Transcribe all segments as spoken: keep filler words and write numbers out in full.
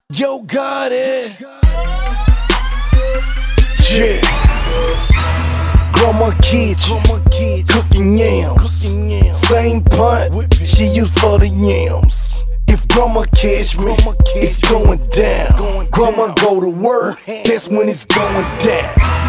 Yo got it. Yeah. Grandma kitchen, cooking yams. Same pot she used for the yams. If grandma catch me, it's going down. Grandma go to work, that's when it's going down.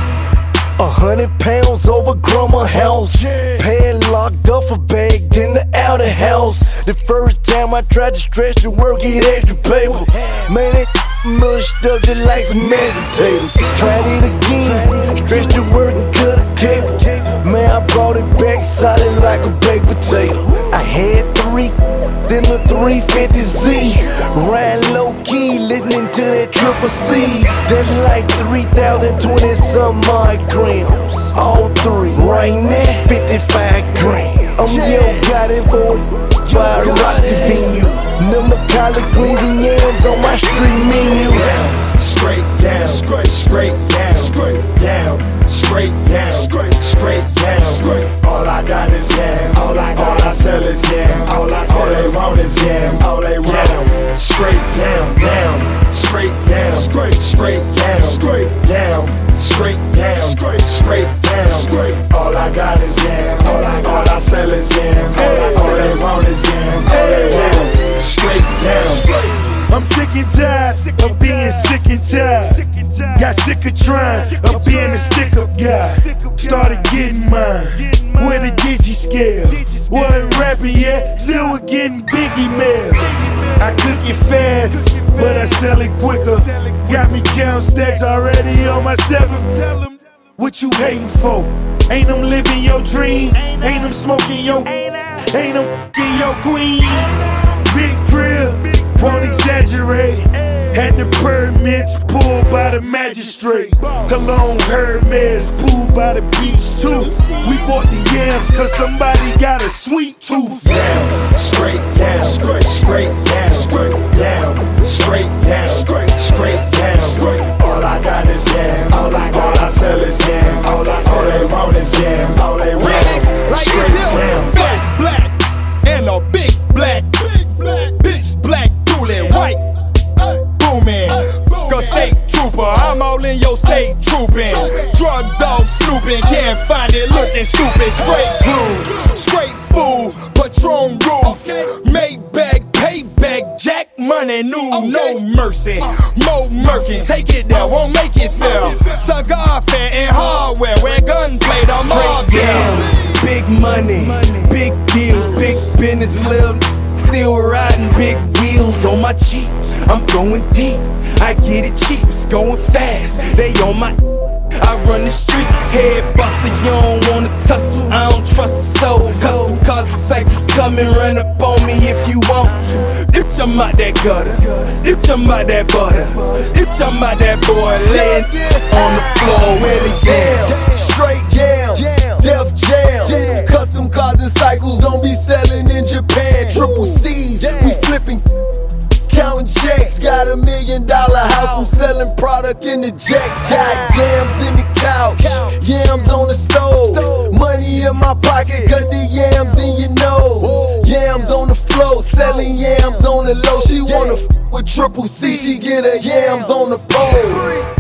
A hundred pounds over grandma's house. Padlocked duffel bag in the outer house. The first time I tried to stretch the work, get extra paper. Man, it mushed up just like some meditators. Tried it again, stretch the work and cut a cable. Man, I brought it back solid like a baked potato. I had three, then the three fifty Z. Riding low key, listening to that triple C. That's like three thousand twenty some odd grams. All three, right now, fifty-five grams. I'm yo got it for I rock the venue. Number collard greens and yams on my street menu. Straight down, straight, straight down, straight down, straight down, straight, straight down, straight. All I got is yam, all I all I sell is yam, all I all they want is yam, all they want. Straight down, down, straight down, straight, straight down, straight down, straight down, straight, straight down, straight. All I got is yam, all I all I sell is yam, all I all they want is yam, all they want. Straight down. I'm sick and tired of being sick and tired. Got sick of trying of being a stick-up guy. Started getting mine with a digi scale. Wasn't rapping yet, still was getting Biggie mail. I cook it fast, but I sell it quicker. Got me count stacks already on my seventh. What you hating for? Ain't them living your dream? Ain't them smoking your? Ain't them f***ing your queen? Big crib, won't exaggerate. Had the permits pulled by the magistrate. Cologne Hermes pulled by the beach too. We bought the yams cause somebody got a sweet tooth. Down, straight down, straight, straight down, straight down, straight down, straight, straight down, straight. All I got is yam, all I all I sell is yam, all I all they want is yam, all they want. Straight down, fat black and a big black, big black, bitch black, dually white, booming. Go state trooper, I'm all in your state trooping. Drug dog snooping, can't find it looking stupid. Straight blue, straight fool, Patron roof, Maybach, payback, jack money, new, no mercy. Mo Merkin, take it there, won't make it fair. Cigar fair and hardware, where gunplay, the all deals. Big money, big deals, big business, little still riding big wheels on my Jeep. I'm going deep, I get it cheap, it's going fast. They on my, I run the street, head buster, you don't wanna tussle. I don't trust a soul, custom cars disciples come and run up on me if you want to. If I'm out that gutter, if I'm out that butter, if I'm out that boy laying on the floor with a yam. Straight yams, Def Jam, custom cars and cycles don't be selling in Japan. Triple C's, we flipping, counting checks. Got a million dollar house, I'm selling product in the jacks. Got yams in the couch, yams on the stove. Money in my pocket, cut the yams in your nose. Yams on the floor, selling yams on the low. She wanna f with Triple C, she get her yams on the pole.